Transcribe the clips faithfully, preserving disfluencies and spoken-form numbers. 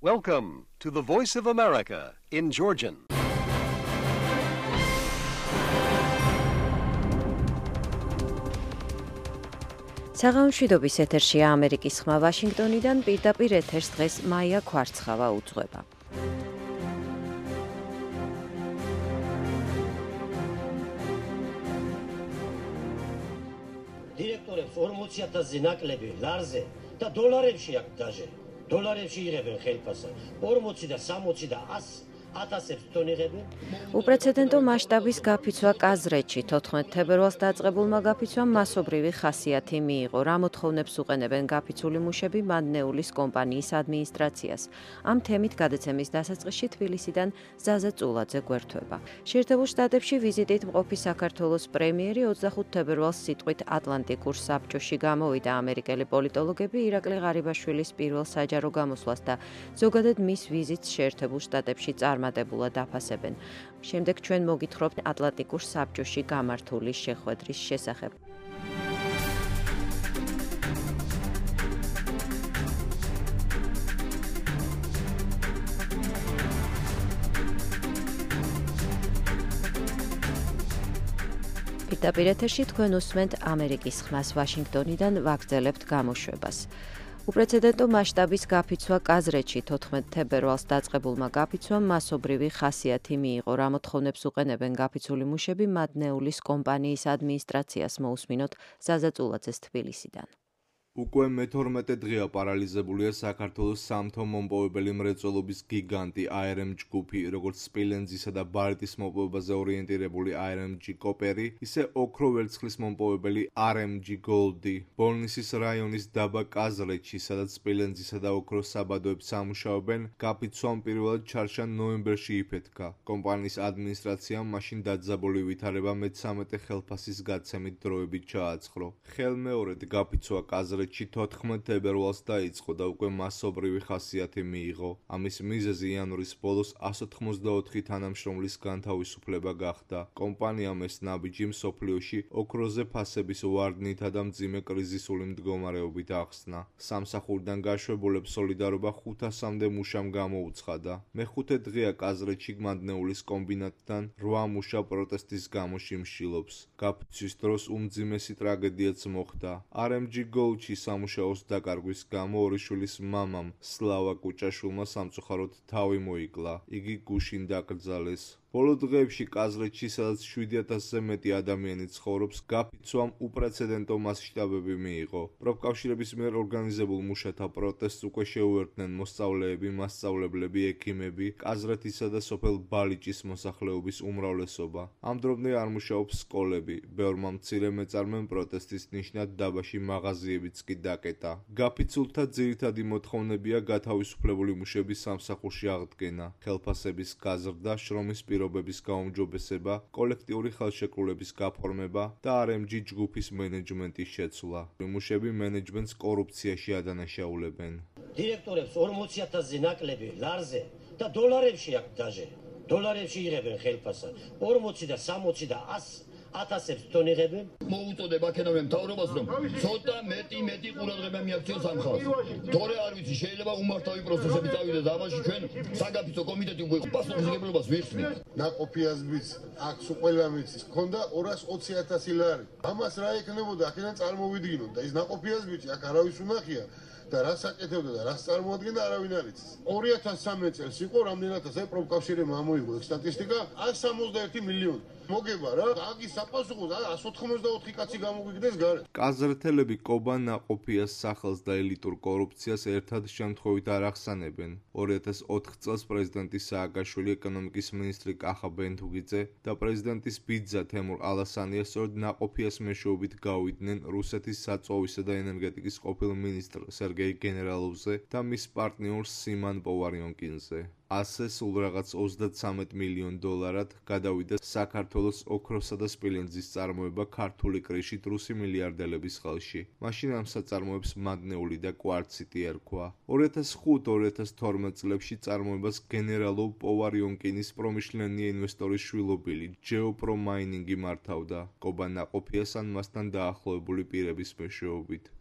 Welcome to the Voice of America in Georgian. საღამოშვიდობის ეთერშია ამერიკის ხმა ვაშინგტონიდან პირდაპირ ეთერს დღეს მაია ქვარცხავა უძღვება. დირექტორებს ორმოცი ათასზე ნაკლები ლარზე და დოლარებში აქვს დაჟე. დოლარებში იღებენ ხელფასად. ორმოცი და სამოცი და ასი ათასებს თონიღებენ. უპრეცედენტო მასშტაბის გაფიცვა კაზრეთში თოთხმეტ თებერვალს დაწყებულმა გაფიცვამ მასობრივი ხასიათი მიიღო. რა მოთხოვნებს უყენებენ გაფიცული მუშები მადნეულის კომპანიის ადმინისტრაციას. ამ თემით გადაცემის დასაწყისში თბილისიდან ზაზა წულაძე გვერდება. შეერთებულ შტატებში ვიზიტით მყოფი საქართველოს პრემიერი ოცდახუთ თებერვალს სიტყვით ატლანტიკურ საბჭოში გამოვიდა. ამერიკელი პოლიტოლოგები ირაკლი ღარიბაშვილის პირველ საჯარო გამოსვლას და ზოგადად მის ვიზიტს შეერთებულ შტატებში წარმატებულად აფასებენ. შემდეგ ჩვენ მოგითხრობთ ატლანტიკურ საბჭოში გამართული შეხვედრის შესახებ. პირდაპირ ეთერში თქვენ უსმენთ ამერიკის ხმას ვაშინგტონიდან ვაგრძელებთ გამოშვებას. უპრეცედენტო მასშტაბის გაფიცვა კაზრეთში თოთხმეტ თებერვალს დაწყებულმა გაფიცვამ მასობრივი ხასიათი მიიღო. რა მოთხოვნებს უყენებენ გაფიცული მუშები მადნეულის კომპანიის ადმინისტრაციას მოусმინოთ ზაზა წულაძეს თბილისიდან. უკვე მეთორმეტე დღეა პარალიზებულია საქართველოს სამთო მომპოვებელი მრეწველობის გიგანტი აი არ ემ ჯი ჯგუფი, როგორც სპილენძისა და ბარიტის მოპოვებაზე ორიენტირებული აი არ ემ ჯი კოპერი, ისე ოქრო ვერცხლის მომპოვებელი არ ემ ჯი გოლდი. ბოლნისის რაიონის დაბა კაზრეთში, სადაც სპილენძისა და ოქროს საბადოებს ამუშავებენ, გაფიცვამ პირველად ჩარშა ნოემბერში იფეთქა. კომპანიის ადმინისტრაციამ მაშინ დაძაბული ვითარება მეცამეტე ხელფასის გაცემით დროებით ჩააცხრო. ხელმეორედ გაფიცვა კაზრეთში თოთხმეტ თებერვალს დაიწყო და უკვე მასობრივი ხასიათი მიიღო. ამის მიზეზი იანვრის ბოლოს εκατს ოთხმოცდაოთხი თანამშრომლის განთავისუფლება გახდა. კომპანიამ ეს ნაბიჯი მსოფლიოში ოქროზე ფასების ვარდნითა და მძიმე კრიზისული მდგომარეობით ახსნა. სამსახურიდან გაშვებულებს სოლიდარობა ხუთასამდე მუშამ გამოუცხადა. მეხუთე დღეა კაზრეთში მადნეულის კომბინატიდან რვა მუშა პროტესტის გამო შიმშილობს. გაფიცვის დროს უმძიმესი ტრაგედიაც მოხდა. არ ემ ჯი გოლდში სამუშაოს დაკარგვის გამო ორი შვილის მამამ სლავა კუჭაშვილმა სამწუხაროდ თავი მოიკლა. იგი გუშინ დაკრძალეს. ბოლო დღეებში კაზრეთში, სადაც შვიდი ათასზე მეტი ადამიანი ცხოვრობს, გაფიცვამ უპრეცედენტო მასშტაბები მიიღო. პროფკავშირების მიერ ორგანიზებულ მუშათა პროტესტს უკვე შეუერთდნენ მოსწავლეები, მასწავლებლები, ექიმები, კაზრეთისა და სოფელ ბალიჭის მოსახლეობის უმრავლესობა. ამ დრომდე არ მუშაობს სკოლები. ბევრმა მცირე მეწარმემ პროტესტის ნიშნად დაბაში მაღაზიებიც კი დაკეტა. გაფიცულთა ძირითადი მოთხოვნებია გათავისუფლებული მუშების სამსახურში აღდგენა, ხელფასების გაზრდა, შრომის პირობების გაუმჯობესება, კოლექტიური ხელშეკრულების გაფორმება და არ ემ ჯი ჯგუფის მენეჯმენტის შეცვლა. მუშები მენეჯმენტს კორუფციაში ადანაშაულებენ. დირექტორებს ორმოცი ათასზე ნაკლები ლარზე და დოლარებში აქვს დაჟე. დოლარებში იღებენ ხელფასად. ორმოცი და სამოცი და ასი ათასებს თონიღებენ. მოუწოდებ აქედან მთავრობას, რომ ცოტა მეტი მეტი ყურადღება მიაქციოს ამ ხალხს. თორე არ ვიცი, შეიძლება უმართავი პროცესები წავიდეს და ამაში ჩვენ საგაფიცო კომიტეტი უკვე პასუხისმგებლობას ვიხსნით. ნაყოფიაზბიც აქვს ყველა მიცის. ქონდა ორას ოცი ათასი ლარი. ამას რა ეკნებოდა აქედან წარმოვიდგინოთ და ის ნაყოფიაზბიცი აქ არავის უნახია. და რას აკეთებდა და რას წარმოადგენდა არავინ არ იცის. ორი ათას სამი წელს იყო რამდენადაც აი პროფკავშირებმა ამოიღო სტატისტიკა εκατს სამოცდაერთი მილიონი. მოგება რა, აგი საპასუხოდ εκατს ოთხმოცდაოთხი კაცი გამოგვიგდეს გარეთ. კაზრეთელები კობა ნაყოფიას სახელს და ელიტურ კორუფციას ერთად შემთხვევით არ ახსენებენ. ორი ათას ოთხ წელს პრეზიდენტი სააკაშვილი, ეკონომიკის მინისტრი კახა ბენთუგიძე და პრეზიდენტის ბიძა თემურ ალასანია სწორედ ნაყოფიას მეშვეობით გავიდნენ რუსეთის საწვავისა და ენერგეტიკის ყოფილ მინისტრ სერგეი გენერალოვზე და მის პარტნიორ სიმან პოვარიონკინზე. ასე სულ რაღაც ოცდათსამეტ მილიონ დოლარად გადავიდა საქართველოს ოქროსა და სპილენძის წარმოება ქართული კრიშით რუსი მილიარდელების ხელში. მაშინ ამ საწარმოებს მადნეული და კვარციტი ერქვა. ორი ათას ხუთი ორი ათას თორმეტ წლებში წარმოებას გენერალოვ პოვარიონკინის პრომიშლენი ინვესტორის შვილობილი ჯეოპრო მაინინგი მართავდა. კობა ნაყოფიას ან მასთან დაახლოებული პირების მეშვეობით.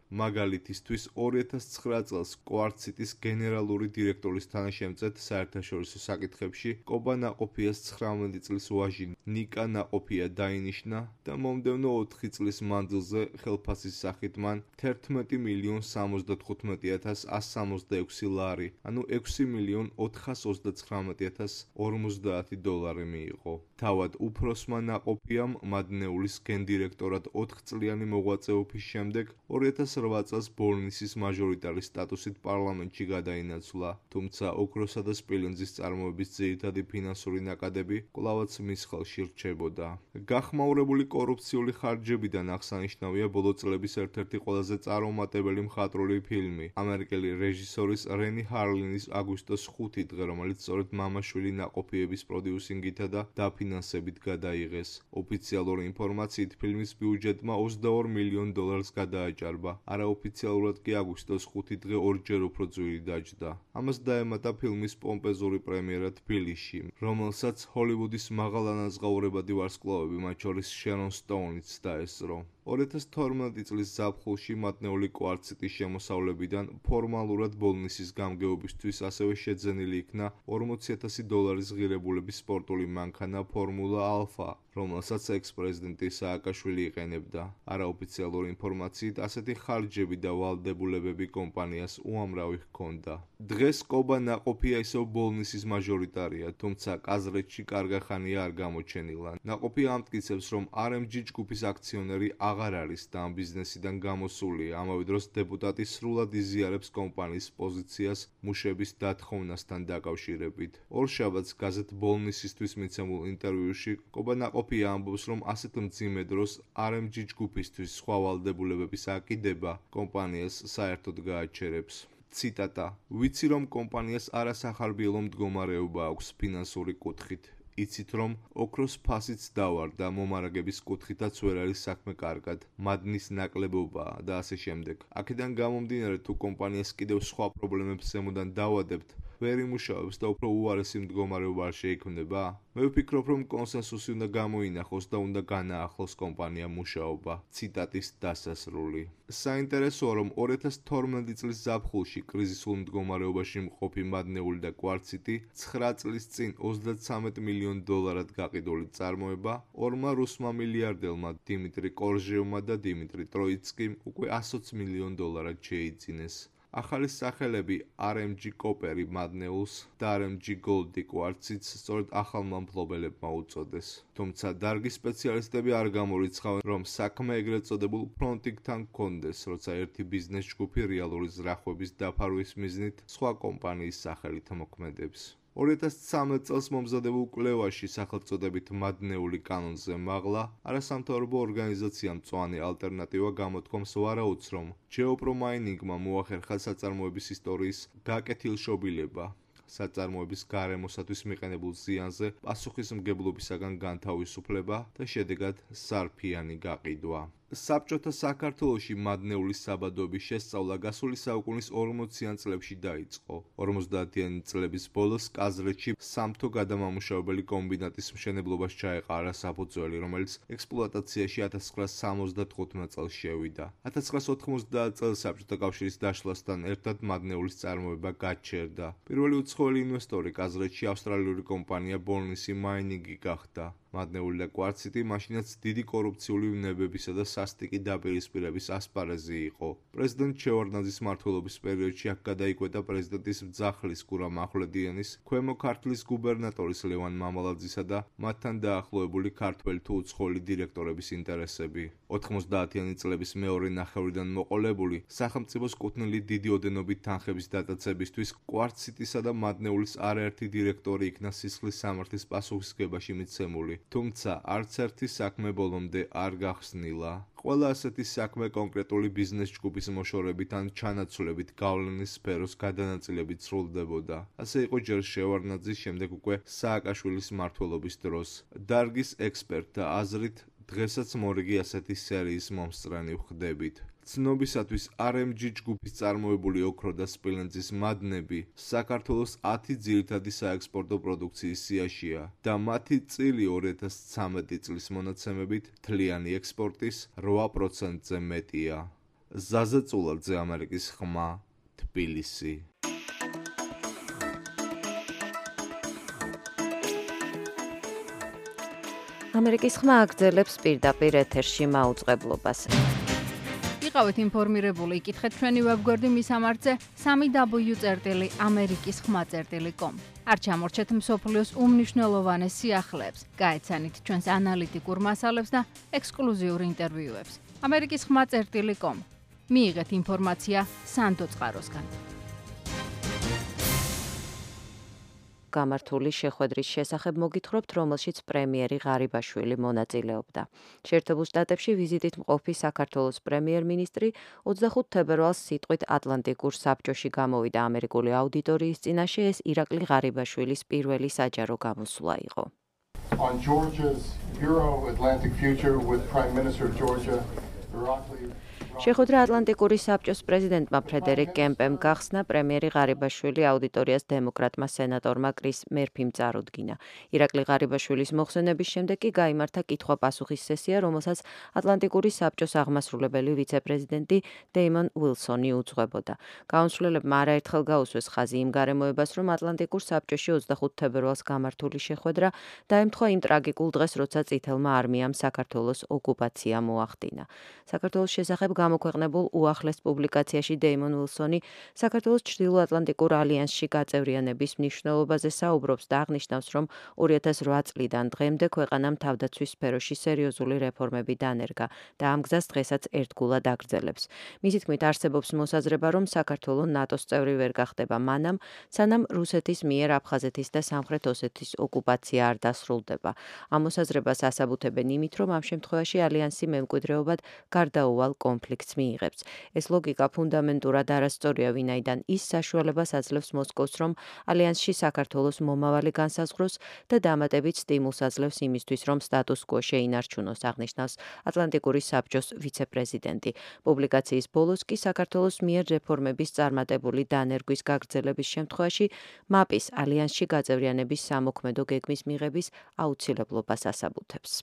მაგალითისთვის ორი ათას ცხრა წელს კვარციტის გენერალური დირექტორის თანაშემწედ საერთაშორისო საკითხებში კობა ნაყოფიას ცხრამეტი წლის ვაჟი ნიკა ნაყოფია დაინიშნა და მომდევნო ოთხი წლის მანძილზე ხელფასის სახით მან თერთმეტი მილიონ სამოცდათხუთმეტი ათას ასს სამოცდაექვსი ლარი, ანუ ექვსი მილიონ ოთხას ოცდაცხრამეტი ათას ორმოცდაათი დოლარი მიიღო. თავად უფროსმა ნაყოფიამ მადნეულის გენდირექტორად ოთხწლიანი მოღვაწეობის შემდეგ ორი ათას რვა წელს ბოლნისის მაჟორიტარის სტატუსით პარლამენტში გადაინაცვლა, თუმცა ოქროსა და სპილენძის წარმოების ძირითადი ფინანსური ნაკადები კვლავაც მის ხელში რჩებოდა. გახმაურებული კორუფციული ხარჯებიდან აღსანიშნავია ბოლო წლების ერთ-ერთი ყველაზე წარუმატებელი მხატვრული ფილმი, ამერიკელი რეჟისორის რენი ჰარლინის აგვისტოს ხუთი დღე, რომელიც სწორედ მამაშვილი ნაყოფიების პროდიუსინგითა და დაფინანსებით გადაიღეს. ოფიციალური ინფორმაციით ფილმის ბიუჯეტმა ოცდაორ მილიონ დოლარს გადააჭარბა. არაოფიციალურად კი აგვისტოს ხუთი დღე ორჯერ უფრო ძვირი დაჯდა. ამას დაემატა ფილმის პომპეზური პრემიერა თბილისში, რომელსაც ჰოლივუდის მაღალანაზღაურებადი ვარსკვლავები, მათ შორის შერონ სტოუნიც დაესწრო. ორი ათას თორმეტი წლის ზაფხულში მადნეული კვარციტის შემოსავლებიდან ფორმალურად ბოლნისის გამგეობისთვის ასევე შეძენილი იქნა ორმოცი ათასი დოლარის ღირებულების სპორტული მანქანა ფორმულა ალფა, რომელსაც ექს-პრეზიდენტი სააკაშვილი იყენებდა. არაოფიციალური ინფორმაციით ასეთი ხარჯები და ვალდებულებები კომპანიას უამრავი ჰქონდა. დღეს კობა ნაყოფია ისევ ბოლნისის მაჟორიტარია, თუმცა კაზრეთში კარგახანია არ გამოჩენილა. ნაყოფია ამტკიცებს, რომ არ ემ ჯი ჯგუფის აქციონერი აღარ არის და ამ ბიზნესიდან გამოსულია. ამავე დროს დეპუტატი სრულად იზიარებს კომპანიის პოზიციას მუშების დათხოვნასთან დაკავშირებით. ორშაბათს გაზეთ ბოლნისისთვის მიცემულ ინტერვიუში კობა ნაყოფია ამბობს, რომ ასეთ მძიმე დროს არ ემ ჯი ჯგუფისთვის სხვა ვალდებულებების აკიდება კომპანიას საერთოდ გააჩერებს. ციტატა: ვიცი, რომ კომპანიას არასახარბიელო მდგომარეობა აქვს ფინანსური კუთხით. იცით, რომ ოქროს ფასიც დავარ და მომარაგების კუთხითაც ვერ არის საქმე კარგად, მადნის ნაკლებობაა და ასე შემდეგ. აქედან გამომდინარე, თუ კომპანიას კიდევ სხვა პრობლემებს ზემოდან დავადებთ, ვერ იმუშავებს და უფრო უარესი მდგომარეობა არ შეიქმნება? მე ვფიქრობ, რომ კონსენსუსი უნდა გამოინახოს და უნდა განაახლოს კომპანიამ მუშაობა. ციტატის დასასრული. საინტერესოა, რომ ორი ათას თორმეტი წლის ზაფხულში კრიზისულ მდგომარეობაში მყოფი მადნეული და კვარციტი ცხრა წლის წინ ოცდაცამეტ მილიონ დოლარად გაყიდული წარმოება ორმა რუსმა მილიარდელმა დიმიტრი კორჟევმა და დიმიტრი ტროიცკიმ უკვე ასოცი მილიონ დოლარად შეიძინეს. ახალი სახელები არ ემ ჯი კოპერი მადნეულს და არ ემ ჯი გოლდი კვარციტს სწორედ ახალმა მფლობელებმა უწოდეს. თუმცა დარგის სპეციალისტები არ გამორიცხავენ, რომ საქმე ეგრეთ წოდებულ ფრონტინგთან ჰქონდეს, როცა ერთი ბიზნეს ჯგუფი რეალური ზრახვების დაფარვის მიზნით სხვა კომპანიის სახელით მოქმედებს. ორი ათას ცხრამეტ წელს მომზადებულ კვლევაში სახელწოდებით მადნეული კანონზე მაღლა არასამთავრობო ორგანიზაციამ მწვანე ალტერნატივა გამოთქვამს ვარაუდს, რომ ჯეოპრომაინინგმა მოახერხა საწარმოების ისტორიის გაკეთილშობილება. საწარმოების გარემოსათვის მიყენებულ ზიანზე პასუხისმგებლობისაგან განთავისუფლება და შედეგად სარფიანი გაყიდვა. საბჭოთა საქართველოში მადნეულის საბადოების შესწავლა გასული საუკუნის ორმოციან წლებში დაიწყო. ორმოცდაათიანი წლების ბოლოს კაზრეთში სამთო გადამამუშავებელი კომბინატის მშენებლობას ჩაეყარა საფუძველი, რომელიც ექსპლუატაციაში ათას ცხრაას სამოცდათხუთმეტ წელს შევიდა. ათას ცხრაას ოთხმოცდაათ წელს საბჭოთა კავშირის დაშლასთან ერთად მადნეულის წარმოება გაჩერდა. პირველი უცხოელი ინვესტორი კაზრეთში ავსტრალიური კომპანია ბოლნისი მაინინგი გახდა. მადნეული და კვარციტი მაშინაც დიდი კორუფციული ვნებებისა და სასტიკი დაპირისპირების ასპარეზი იყო. პრეზიდენტ შევარდნაძის მმართველობის პერიოდში აქ გადაიკვეთა პრეზიდენტის მძახლის გურამ ახვლედიანის, ქვემო ქართლის გუბერნატორის ლევან მამალაძისა და მათთან დაახლოებული ქართველი თუ უცხოელი დირექტორების ინტერესები. ოთხმოცდაათიანი წლების მეორე ნახევრიდან მოყოლებული, სახელმწიფოს კუთვნილი დიდი ოდენობით თანხების დატაცებისთვის კვარციტისა და მადნეულის არაერთი დირექტორი იქნა სისხლის სამართლის პასუხისმგებაში მიცემული. თუმცა არც ერთი საქმე ბოლომდე არ გახსნილა. ყველა ასეთი საქმე კონკრეტული ბიზნეს ჯგუფის მოშორებით ან ჩანაცვლებით გავლენის სფეროს გადანაწილებით სრულდებოდა. ასე იყო ჯერ შევარდნაძის, შემდეგ უკვე სააკაშვილის მმართველობის დროს. დარგის ექსპერტთა აზრით, დღესაც მორიგი ასეთი სერიის მომსწრენი ვხდებით. ცნობისათვის არ ემ ჯი ჯგუფის წარმოებული ოქრო და სპილენძის მადნები საქართველოს ათი ძირითადი საექსპორტო პროდუქციის სიაშია და მათი წილი ორი ათას ცხრამეტი წლის მონაცემებით მთლიანი ექსპორტის რვა პროცენტზე მეტია. ზაზე წულაძე, ამერიკის ხმა, თბილისი. ამერიკის ხმა აგრძელებს პირდაპირ ეთერში მაუწყებლობას. იყავით ინფორმირებული, იკითხეთ ჩვენი ვებგვერდი მისამართზე სამი დაბლიუ წერტილი ამერიკის ხმა წერტილი კომ. არ ჩამორჩეთ მსოფლიოს უმნიშვნელოვანეს სიახლეებს, გაეცანით ჩვენს ანალიტიკურ მასალებს და ექსკლუზიურ ინტერვიუებს. ამერიკის ხმა წერტილი კომ. მიიღეთ ინფორმაცია სანდო წყაროსგან. გამართული შეხვედრის შესახებ მოგითხრობთ, რომელშიც პრემიერი ღარიბაშვილი მონაწილეობდა. შეერთებულ შტატებში ვიზიტით მყოფი საქართველოს პრემიერ-მინისტრი ოცდახუთ თებერვალს სიტყვით ატლანტიკურ საბჭოში გამოვიდა ამერიკული აუდიტორიის წინაშე. ეს ირაკლი ღარიბაშვილის პირველი საჯარო გამოსვლა იყო. On Georgia's Euro-Atlantic future with Prime Minister of Georgia, Irakli შეხვედრა ატლანტიკური საბჭოს პრეზიდენტმა ფრედერიკ კემპემ გახსნა, პრემიერი ღარიბაშვილი აუდიტორიას დემოკრატმა სენატორმა კრის მერფიმ წარუდგინა. ირაკლი ღარიბაშვილის მოხსენების შემდეგ კი გაიმართა კითხვა-პასუხის სესია, რომელსაც ატლანტიკური საბჭოს აღმასრულებელი ვიცე-პრეზიდენტი დეიმონ უილსონი უძღვებოდა. გაუნცვლილებმა არაერთხელ გაუსვეს ხაზი იმ გარემოებას, რომ ატლანტიკურ საბჭოში ოცდახუთ თებერვალს გამართული შეხვედრა დაემთხვა იმ ტრაგიკულ დღეს, როცა წითელმა არმიამ საქართველოს ოკუპაცია მოახდინა. საქართველოს შესახებ გამოქვეყნებულ უახლეს პუბლიკაციაში დეიმონ უილსონი საქართველოს ჩრდილო-ატლანტიკურ ალიანსში გაწევრიანების მნიშვნელობაზე საუბრობს და აღნიშნავს, რომ ორი ათას რვა წლიდან დღემდე ქვეყანამ თავდაცვის სფეროში სერიოზული რეფორმები დანერგა და ამ გზას დღესაც ერთგულად აგრძელებს. მისი თქმით, არსებობს მოსაზრება, რომ საქართველო ნატოს წევრი ვერ გახდება მანამ, სანამ რუსეთის მიერ აფხაზეთის და სამხრეთ ოსეთის ოკუპაცია არ დასრულდება. ამ მოსაზრებას ასაბუთებენ იმით, რომ ამ შემთხვევაში ალიანსი მემკვიდრეობად გარდაუვალ კონფლიქტს მიიღებს. ეს ლოგიკა ფუნდამენტურად არასწორია, ვინაიდან ის საშუალებას აძლევს მოსკოვს, რომ ალიანსში საქართველოს მომავალი განსაზღვროს და დამატებით სტიმულს აძლევს იმისთვის, რომ სტატუს-კვო შეინარჩუნოს, აღნიშნავს ატლანტიკური საბჭოს ვიცე-პრეზიდენტი. პუბლიკაციის ბოლოს კი საქართველოს მიერ რეფორმების წარმატებული დანერგვის გაგრძელების შემთხვევაში მაპის ალიანსში გაწევრიანების სამოქმედო გეგმის მიღების აუცილებლობას ასაბუთებს.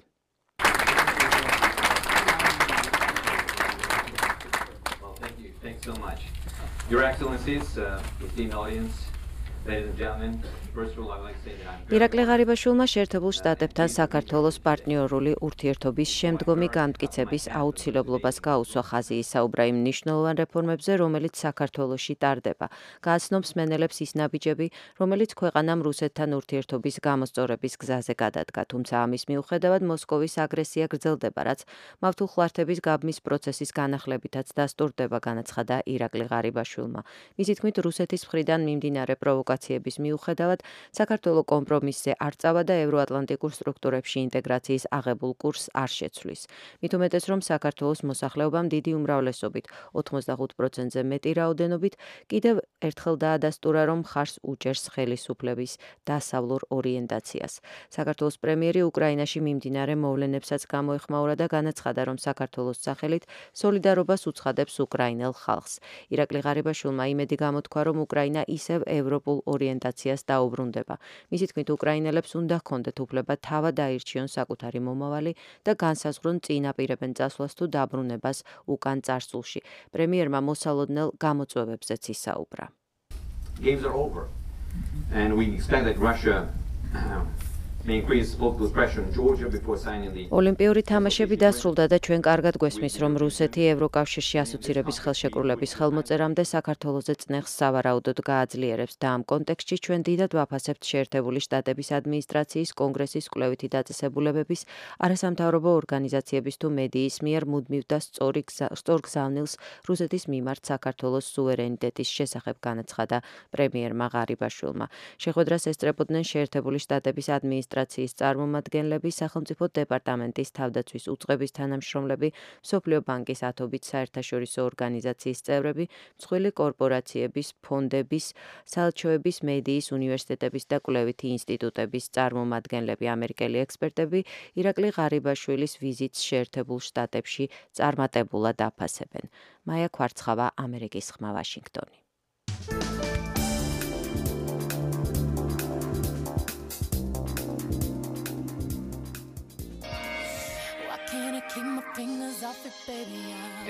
Thanks so much. Your Excellencies, uh, esteemed audience, ladies and gentlemen, first of all, I would like to say that I'm ირაკლი ღარიბაშვილმა შეერთებულ შტატებთან საქართველოს პარტნიორული ურთიერთობის შემდგომი განმტკიცების აუცილებლობას გაუსვა ხაზი ისაუბრა იმ მნიშვნელოვან რეფორმებზე, რომელიც საქართველოში ტარდება. გააცნობს მენელებს ის ნაბიჯები, რომელიც ქვეყანამ რუსეთთან ურთიერთობის გამოსწორების გზაზე გადადგა, თუმცა ამის მიუხედავად მოსკოვის აგრესია გრძელდება, რაც მავთულ ხლართების გაბმის პროცესის განახლებითაც დასტურდება, განაცხადა ირაკლი ღარიბაშვილმა. მისი თქმით, რუსეთის მხრიდან მიმდინარე პროვოკაციების მიუხედავად საქართველო კომპრომისზე არ წავა და ევროატლანტიკურ სტრუქტურებში ინტეგრაციის აღებულ კურსს არ შეცვლის. მით უმეტეს, რომ საქართველოს მოსახლეობამ დიდი უმრავლესობით ოთხმოცდახუთ პროცენტზე მეტი რაოდენობით კიდევ ერთხელ დაადასტურა, რომ მხარს უჭერს ხელისუფლების დასავლურ ორიენტაციას. საქართველოს პრემიერი უკრაინაში მიმდინარე მოვლენებსაც გამოეხმაურა და განაცხადა, რომ საქართველოს სახელით სოლიდარობას უცხადებს უკრაინელ ხალხს. ირაკლი ღარიბაშვილმა იმედი გამოთქვა, რომ უკრაინა ისევ ევროპულ ორიენტაციას დაუბრუნდება. მისი თქმით, უკრაინელებს უნდა ჰქონდეთ უფლება თავად აირჩიონ საკუთარი მომავალი და განსაზღვრონ წინ აპირებენ წასვლას თუ დაბრუნებას უკან წარსულში. პრემიერმა მოსალოდნელ გამოწვევებზეც ისაუბრა. Games are over, and we expect that Russia uh, may increase political pressure on Georgia before signing the ოლიმპიური თამაშები დასრულდა და ჩვენ კარგად გვესმის, რომ რუსეთი ევროკავშირში ასოცირების ხელშეკრულების ხელმოწერამდე საქართველოზე წნეხს სავარაუდოდ გააძლიერებს და ამ კონტექსტში ჩვენ დიდად ვაფასებთ შეერთებული შტატების ადმინისტრაციის, კონგრესის, კვლევითი დაწესებულებების, არასამთავრობო ორგანიზაციების თუ მედიის მიერ მუდმივ და სწორ გზავნილს რუსეთის მიმართ საქართველოს სუვერენიტეტის შესახებ, განაცხადა პრემიერმა ღარიბაშვილმა. შეხვედრას ესწრებოდნენ შეერთებული შტატების ადმინისტრაციის ადმინისტრაციის წარმომადგენლები, სახელმწიფო დეპარტამენტის თავდაცვის უწყების თანამშრომლები, მსოფლიო ბანკის ათობით საერთაშორისო ორგანიზაციის წევრები, მსხვილი კორპორაციების, ფონდების, საელჩოების, მედიის, უნივერსიტეტების და კვლევითი ინსტიტუტების წარმომადგენლები, ამერიკელი ექსპერტები ირაკლი ღარიბაშვილის ვიზიტს შეერთებულ შტატებში წარმატებულად აფასებენ. მაია ქვარცხავა, ამერიკის ხმა, ვაშინგტონი.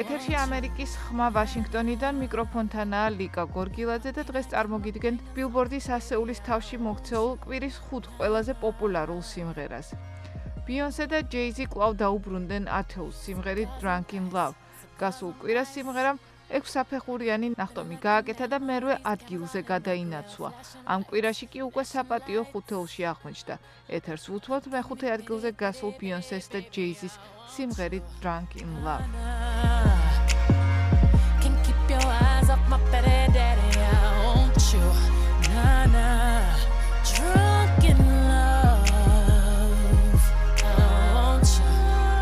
ეთერში ამერიკის ხმა ვაშინგტონიდან მიკროფონთანაა ლიკა გორგილაძე და დღეს წარმოგიდგენთ ბილბორდის ასეულის თავში მოქცეულ კვირის ხუთ ყველაზე პოპულარულ სიმღერას. ბიონსე და ჯეიზი კვლავ დაუბრუნდნენ ათეულს სიმღერით Drunk in Love. გასულ კვირას სიმღერამ ექვსსაფეხურიანი ნახტომი გააკეთა და მერვე ადგილზე გადაინაცვლა. ამ კვირაში კი უკვე საპატიო ხუთეულში აღმოჩნდა. ეთერს უთმობთ მეხუთე ადგილზე გასულ ბიონსეს და ჯეიზის სიმღერით Drunk in Love. Can keep your eyes off my better daddy, won't you? Nah, nah. Drunk in love, won't you?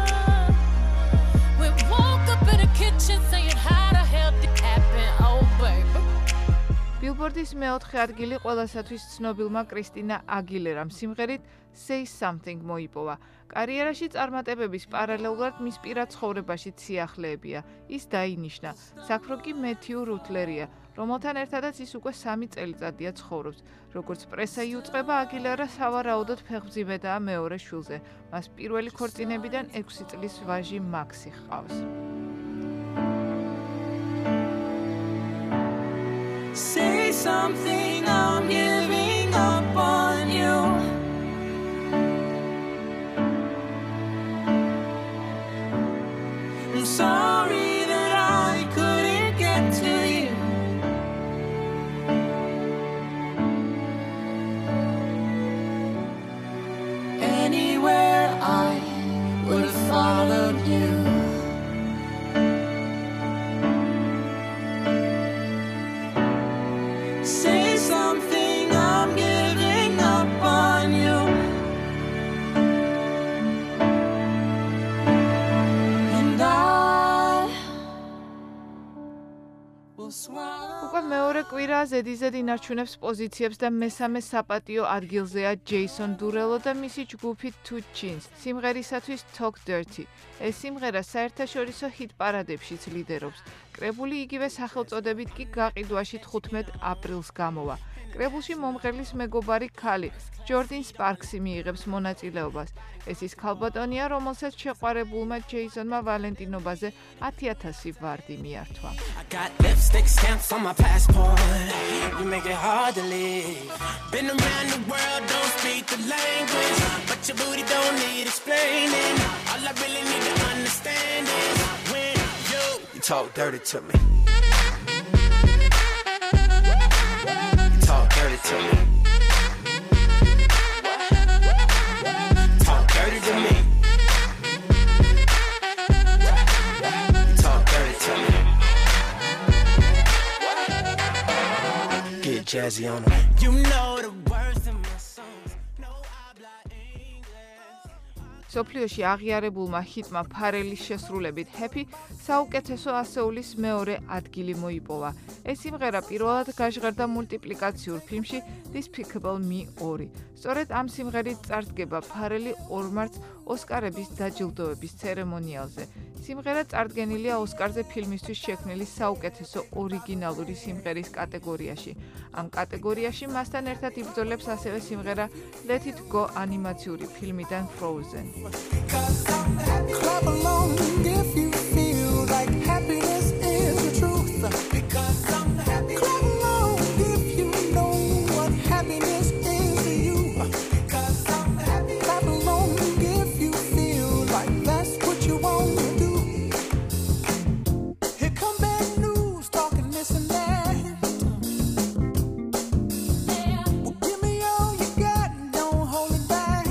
We woke up in the kitchen saying how the hell did it happen, oh baby. ბილბორდის მეოთხე ადგილი ყველასათვის ცნობილმა კრისტინა აგილერამ სიმღერით Say Something მოიპოვა. კარიერაში წარმატებების პარალელურად მის პირად ცხოვრებაში სიახლეებია. ის დაინიშნა. საქმრო კი მეთიუ რუთლერია, რომელთან ერთადაც ის უკვე სამი წელიწადია ცხოვრობს. როგორც პრესა იუწყება, აგილერა სავარაუდოდ ფეხმძიმედაა მეორე შვილზე. მას პირველი ქორწინებიდან ექვსი წლის ვაჟი მაქსი ჰყავს. Say something, I'm giving up on you. I'm sorry that I couldn't get to you. Anywhere I would have followed you. Say something, I'm giving up on you. And I will swallow. უკვე მეორე კვირა ზედიზედ ინარჩუნებს პოზიციებს და მესამე საპატიო ადგილზეა ჯეისონ დურელო და მისი ჯგუფი Two Chainz სიმღერისათვის Talk Dirty. ეს სიმღერა საერთაშორისო ჰიტ პარადებშიც ლიდერობს. კრებული იგივე სახელწოდებით კი გაყიდვაში თხუთმეტ აპრილს გამოვა. კრებულში მომღერლის მეგობარი ქალი ჯორდინ სპარქსი მიიღებს მონაწილეობას. ეს ის ქალბატონია, რომელსაც შეყვარებულმა ჯეისონმა ვალენტინობაზე ათი ათასი ვარდი მიართვა. I got lipstick stamps on my passport. You make it hard to leave. Been around the world, don't speak the language, but your booty don't need explaining. All I really need to understand is when you you talk dirty to me. You talk dirty to me. Talk dirty to me. You talk dirty to me. Get jazzy on them. You know the words in my songs. No habla English. სოფლიოში აღიარებულმა ჰიტმა ფარელის შესრულებით Happy საუკეთესო ასეულის მეორე ადგილი მოიპოვა. ეს სიმღერა პირველად გაჟღერდა მულტიპლიკაციურ ფილმში Despicable Me ორი. სწორედ ამ სიმღერით წარდგება ფარელი ორ მარტს ოსკარების დაჯილდოების ცერემონიალზე. სიმღერა წარდგენილია ოსკარზე ფილმისთვის შექმნილი საუკეთესო ორიგინალური სიმღერის კატეგორიაში. ამ კატეგორიაში მასთან ერთად იბრძოლებს ასევე სიმღერა Let It Go ანიმაციური ფილმიდან Frozen. Clap along if you feel like happiness is the truth. Because I'm happy. Clap along if you know what happiness is to you. Because I'm happy. Clap along if you feel like that's what you want to do. Here come bad news talking this and that. Well, give me all you got, don't hold it back.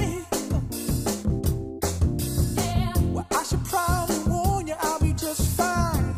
Well, I should probably warn you, I'll be just fine.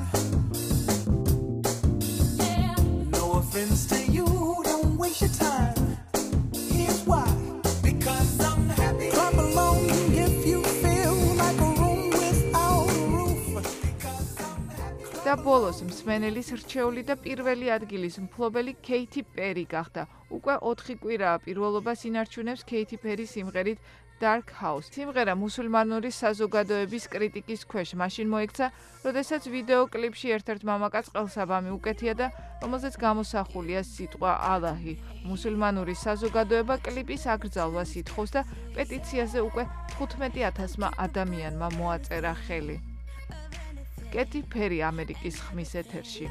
No offense to you, don't waste your time. Here's why. Because I'm happy. Clap along if you feel like a room without a roof. Because I'm happy. და ბოლოს მსმენელის რჩეული და პირველი ადგილის მფლობელი Katy Perry გახდა. უკვე ოთხი კვირაა პირველობას ინარჩუნებს Katy Perry სიმღერით Dark House. სიმღერა მუსულმანური საზოგადოების კრიტიკის ქვეშ მაშინ მოექცა, როდესაც ვიდეო კლიპში ერთ-ერთ მამაკაც ყელსაბამი უკეთია და რომელზეც გამოსახულია სიტყვა ალაჰი. მუსულმანური საზოგადოება კლიპის აკრძალვას ითხოვს და პეტიციაზე უკვე თხუთმეტი ათასმა ადამიანმა მოაწერა ხელი. კეტი ფერი ამერიკის ხმის ეთერში.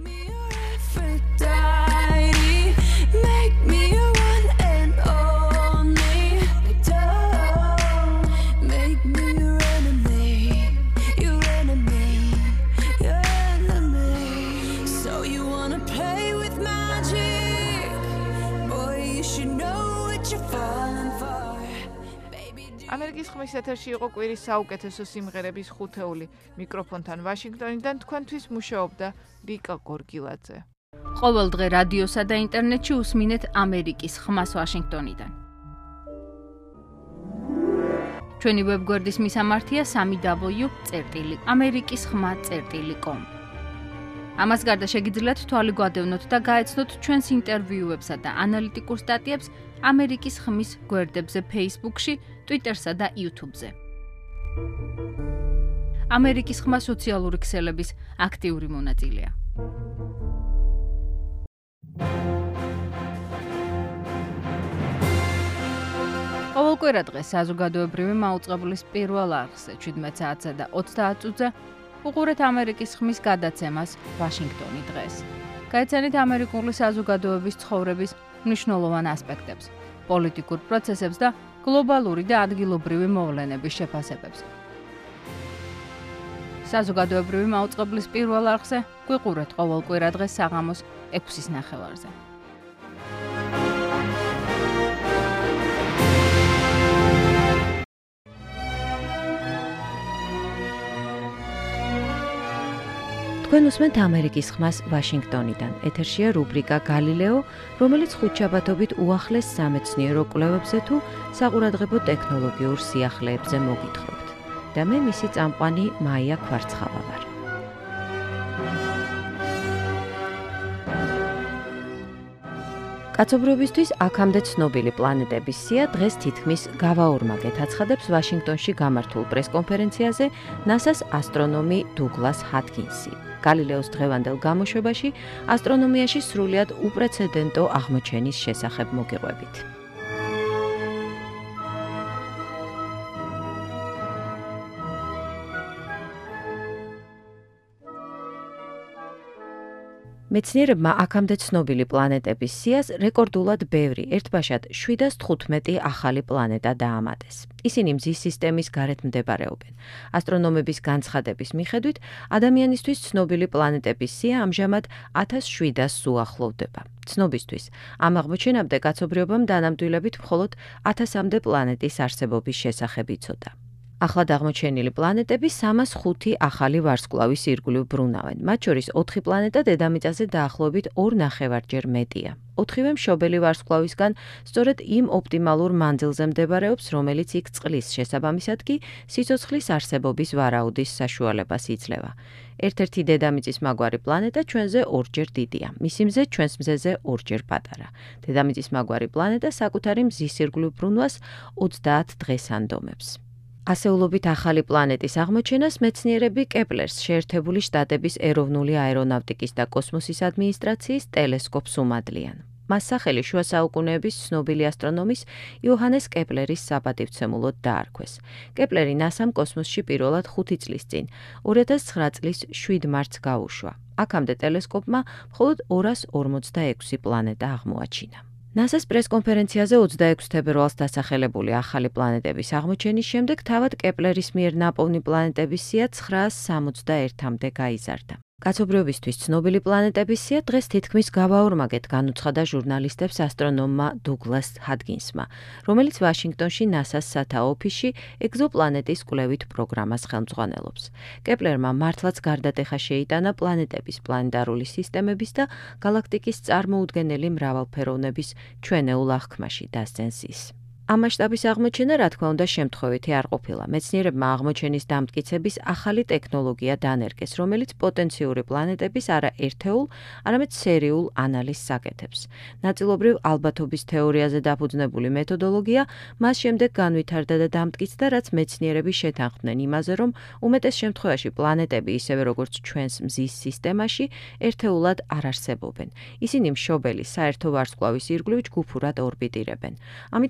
Make me your one and only. Don't make me your enemy, your enemy, your enemy. So you wanna play with magic? Boy, you should know what you're falling for. ამერიკის ხმის ეთერში იყო კვირის საუკეთესო სიმღერების ხუთეული. მიკროფონთან ვაშინგტონიდან თქვენთვის მუშაობდა რიკა გორგილაძე. ყოველ დღე რადიოსა და ინტერნეტში უსმინეთ ამერიკის ხმას ვაშინგტონიდან. ჩვენი ვებგვერდის მისამართია სამი დაბლიუ წერტილი ამერიკის ხმა წერტილი კომ. ამას გარდა შეგიძლიათ თვალი გვადევნოთ და გაეცნოთ ჩვენს ინტერვიუებსა და ანალიტიკურ სტატიებს ამერიკის ხმის გვერდებზე Facebook-ში, Twitter-სა და YouTube-ზე. ამერიკის ხმა სოციალური ქსელების აქტიური მონაწილეა. ყოველკვირა დღე საზოგადოებრივი მაუწყებლის პირველ არხზე შვიდმეტ საათსა და ოცდაათ წუთზე უყურეთ ამერიკის ხმის გადაცემას ვაშინგტონი დღეს. გაეცანით ამერიკული საზოგადოების ცხოვრების მნიშვნელოვან ასპექტებს, პოლიტიკურ პროცესებს და გლობალური და ადგილობრივი მოვლენების შეფასებებს. საზოგადოებრივი მაუწყებლის პირველ არხზე გვიყურეთ ყოველკვირა დღე საღამოს ექვსის ნახევარზე. თქვენ უსმენთ ამერიკის ხმას ვაშინგტონიდან. ეთერშია რუბრიკა გალილეო, რომელიც ხუთშაბათობით უახლეს სამეცნიერო კვლევებზე თუ საყურადღებო ტექნოლოგიურ სიახლეებზე მოგითხრობთ. და მე მისი წამყვანი მაია ქვარცხავა ვარ. კაცობრიობისთვის აქამდე ცნობილი პლანეტების სია დღეს თითქმის გავაორმაგეთ, აცხადებს ვაშინგტონში გამართულ პრესკონფერენციაზე ნასას ასტრონომი დუგლას ჰატკინსი. გალილეოს დღევანდელ გამოშვებაში ასტრონომიაში სრულიად უპრეცედენტო აღმოჩენის შესახებ მოგიყვებით. მეცნიერებმა აქამდე ცნობილი პლანეტების სიას რეკორდულად ბევრი, ერთბაშად შვიდას თხუთმეტი ახალი პლანეტა დაამატეს. ისინი მზის სისტემის გარეთ მდებარეობენ. ასტრონომების განცხადების მიხედვით, ადამიანისთვის ცნობილი პლანეტების სია ამჟამად ათას შვიდასს უახლოვდება. ცნობისთვის, ამ აღმოჩენამდე კაცობრიობამ დანამდვილებით მხოლოდ ათასამდე პლანეტის არსებობის შესახებ იცოდა. ახლად აღმოჩენილი პლანეტები სამას ხუთი ახალი ვარსკვლავის ირგვლივ ბრუნავენ. მათ შორის ოთხი პლანეტა დედამიწაზე დაახლოებით ორ ნახევარჯერ მეტია. ოთხივე მშობელი ვარსკვლავისგან სწორედ იმ ოპტიმალურ მანძილზე მდებარეობს, რომელიც იქ წყლის, შესაბამისად კი სიცოცხლის არსებობის ვარაუდის საშუალებას იძლევა. ერთ-ერთი დედამიწის მაგვარი პლანეტა ჩვენზე ორჯერ დიდია, მისი მზე ჩვენს მზეზე ორჯერ პატარა. დედამიწის მაგვარი პლანეტა საკუთარი მზის ირგვლივ ბრუნვას ოცდაათ დღეს ანდომებს. ასეულობით ახალი პლანეტის აღმოჩენას მეცნიერები კეპლერს, შეერთებული შტატების ეროვნული აერონავტიკის და კოსმოსის ადმინისტრაციის ტელესკოპს უმადლიან. მას სახელი შუა საუკუნეების ცნობილი ასტრონომის იოჰანეს კეპლერის საპატივცემულოდ დაარქვეს. კეპლერი ნასამ კოსმოსში პირველად ხუთი წლის წინ, ორი ათას ცხრა წლის შვიდ მარტს გაუშვა. აქამდე ტელესკოპმა მხოლოდ ორას ორმოცდაექვსი პლანეტა აღმოაჩინა. ნასას პრესკონფერენციაზე ოცდაექვსი თებერვალს დასახელებული ახალი პლანეტების აღმოჩენის შემდეგ თავად კეპლერის მიერ ნაპოვნი პლანეტების სია ცხრაას სამოცდაერთამდე გაიზარდა. კაცობრიობისთვის ცნობილი პლანეტების სია დღეს თითქმის გავაორმაგეთ, განუცხადა ჟურნალისტებს ასტრონომმა დუგლას ჰატკინსმა, რომელიც ვაშინგტონში ნასას სათაო ოფისში ეგზოპლანეტის კვლევით პროგრამას ხელმძღვანელობს. კეპლერმა მართლაც გარდატეხა შეიტანა პლანეტების, პლანეტარული სისტემების და გალაქტიკის წარმოუდგენელი მრავალფეროვნების ჩვენეულ აღქმაში დასცენს ის. ამ მასშტაბის აღმოჩენა, რა თქმა უნდა, შემთხვევითი არ ყოფილა. მეცნიერებმა აღმოჩენის დამტკიცების ახალი ტექნოლოგია დანერგეს, რომელიც პოტენციური პლანეტების არა ერთეულ, არამედ სერიულ ანალიზს აკეთებს. ნაწილობრივ ალბათობის თეორიაზე დაფუძნებული მეთოდოლოგია მას შემდეგ განვითარდა და დამტკიცდა, რაც მეცნიერები შეთანხმდნენ იმაზე, რომ უმეტეს შემთხვევაში პლანეტები, ისევე როგორც ჩვენს მზის სისტემაში, ერთეულად არ არსებობენ. ისინი მშობელი, საერთო ვარსკვლავის ირგვლივ ჯგუფურად ორბიტირებენ. ამიტომ მეცნიერები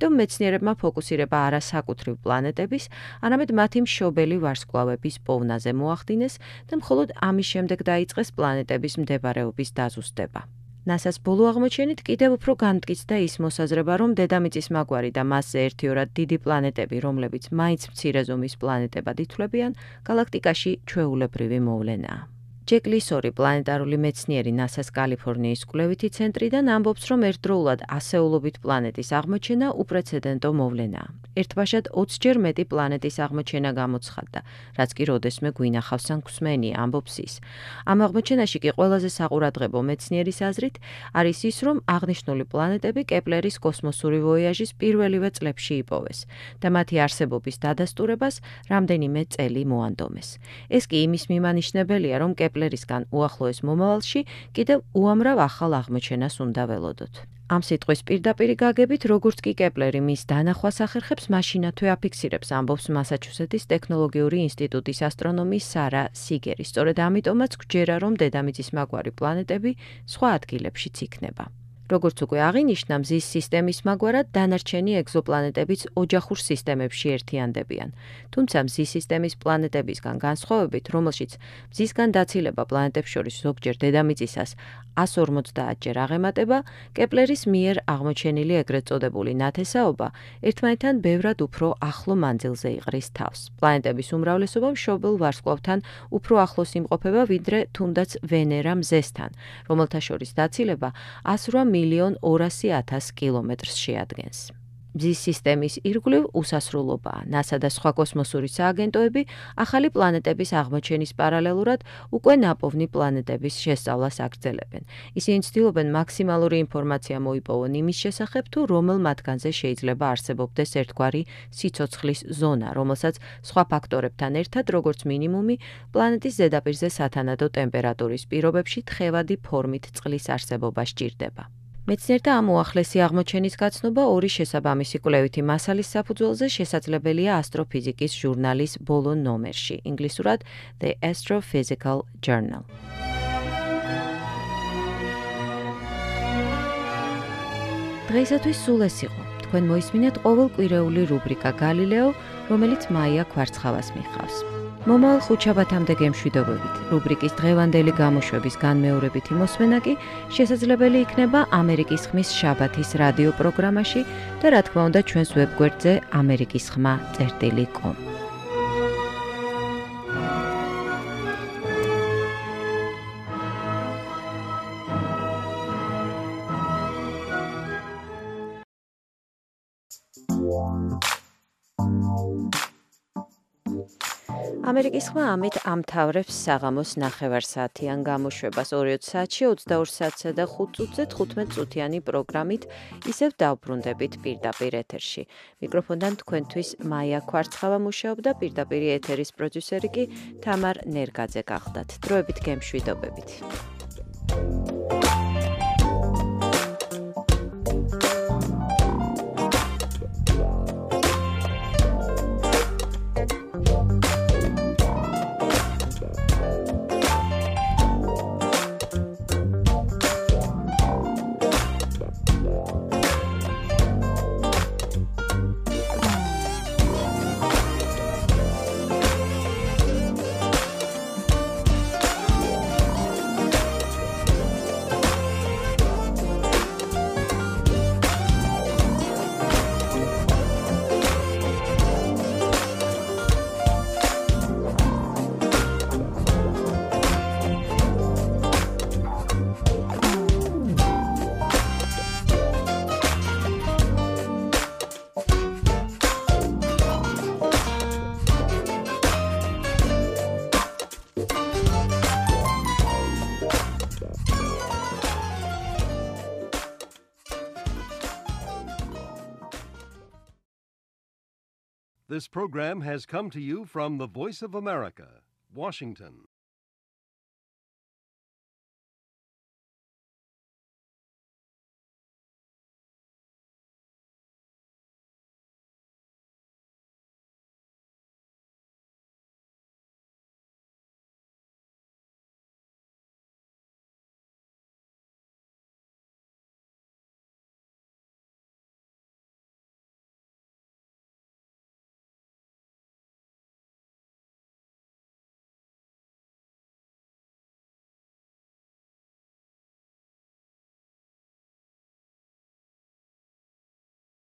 მეცნიერებმა ფოკუსირება არა საკუთრივ პლანეტების, არამედ მათი მშობელი ვარსკვლავების პოვნაზე მოახდინეს და მხოლოდ ამის შემდეგ დაიწყეს პლანეტების მდებარეობის დაზუსტება. ნასას ბოლო აღმოჩენით კიდევ უფრო განმტკიცდა ის მოსაზრება, რომ დედამიწის მაგვარი და მასზე ერთიორად დიდი პლანეტები, რომლებიც მაინც მცირე ზომის პლანეტებად ითვლებიან, გალაქტიკაში ჩვეულებრივი მოვლენაა. ჯეკ ლისორი, პლანეტარული მეცნიერი ნასას კალიფორნიის კვლევითი ცენტრიდან ამბობს, რომ ერთდროულად ასეულობით პლანეტის აღმოჩენა უპრეცედენტო მოვლენაა. ერთბაშად ოცჯერ მეტი პლანეტის აღმოჩენა გამოცხადდა, რაც კი როდესმე გვინახავს ან გვსმენია, ამბობს ის. ამ აღმოჩენაში კი ყველაზე საყურადღებო მეცნიერის აზრით არის ის, რომ აღნიშნული პლანეტები კეპლერის კოსმოსური ვოიაჟის პირველივე წლებში იპოვეს და მათი არსებობის დადასტურებას რამდენიმე წელი მოანდომეს. ეს კი იმის მიმანიშნებელია, რომ კეპლერისგან უახლოეს მომავალში კიდევ უამრავ ახალ აღმოჩენას უნდა ველოდოთ. ამ სიტყვის პირდაპირი გაგებით, როგორც კი კეპლერი მის დანახვას ახერხებს, მაშინათვე აფიქსირებს, ამბობს მასაჩუსეტის ტექნოლოგიური ინსტიტუტის ასტრონომი სარა სიგერი. სწორედ ამიტომაც გვჯერა, რომ დედამიწის მაგვარი პლანეტები სხვა ადგილებშიც იქნება. როგორც უკვე აღინიშნა, მზის სისტემის მაგვარად დანარჩენი ეგზოპლანეტებიც ოჯახურ სისტემებში ერთიანდებიან. თუმცა მზის სისტემის პლანეტებისგან განსხვავებით, რომელშიც მზისგან დაცილება პლანეტებს შორის ზოგჯერ დედამიწისას εκατს ორმოცდაათჯერ აღემატება, კეპლერის მიერ აღმოჩენილი ეგრეთ წოდებული ნათესაობა ერთმანეთთან ბევრად უფრო ახლო მანძილზე იყრის თავს. პლანეტების უმრავლესობა მშობელ ვარსკვლავთან უფრო ახლოს იმყოფება, ვიდრე თუნდაც ვენერა მზესთან, რომელთა შორის დაცილება εκατს რვა მილიონ ორასი ათას კილომეტრს შეადგენს. მზის სისტემის ირგვლივ უსასრულობაა. ნასა და სხვა კოსმოსური სააგენტოები ახალი პლანეტების აღმოჩენის პარალელურად უკვე ნაპოვნი პლანეტების შესწავლას აგრძელებენ. ისინი ცდილობენ მაქსიმალური ინფორმაცია მოიპოვონ იმის შესახებ, თუ რომელ მათგანზე შეიძლება არსებობდეს ერთგვარი სიცოცხლის ზონა, რომელსაც სხვა ფაქტორებთან ერთად, როგორც მინიმუმი, პლანეტის ზედაპირზე სათანადო ტემპერატურის პირობებში თხევადი ფორმით წყლის არსებობა სჭირდება. მეცნიერთა ამ უახლესი აღმოჩენის გაცნობა ორი შესაბამისი კვლევითი მასალის საფუძველზე შესაძლებელია ასტროფიზიკის ჟურნალის ბოლო ნომერში, ინგლისურად The Astrophysical Journal. დღეისათვის სულ ეს იყო. თქვენ მოისმინეთ ყოველკვირეული რუბრიკა გალილეო, რომელიც მაია კვარცხავას მიჰყავს. მომავალ ხუთშაბათამდე გემშვიდობებით. რუბრიკის დღევანდელი გამოშვების განმეორებითი მოსმენა კი შესაძლებელი იქნება ამერიკის ხმის შაბათის რადიო პროგრამაში და რა თქმა უნდა ჩვენს ვებგვერდზე ამერიკის ხმა წერტილი კომ. ამერიკის ხმა ამით ამთავრებს საღამოს ნახევარსაათიან გამოშვებას. ორ საათში ოცდაორ საათსა და ხუთ წუთზე თხუთმეტ წუთიანი პროგრამით ისევ დავბრუნდებით პირდაპირ ეთერში. მიკროფონთან თქვენთვის მაია კვარცხავა მუშაობდა, პირდაპირი ეთერის პროდიუსერი კი თამარ ნერგაძე გახდათ. დროებით გემშვიდობებით. This program has come to you from the Voice of America, Washington.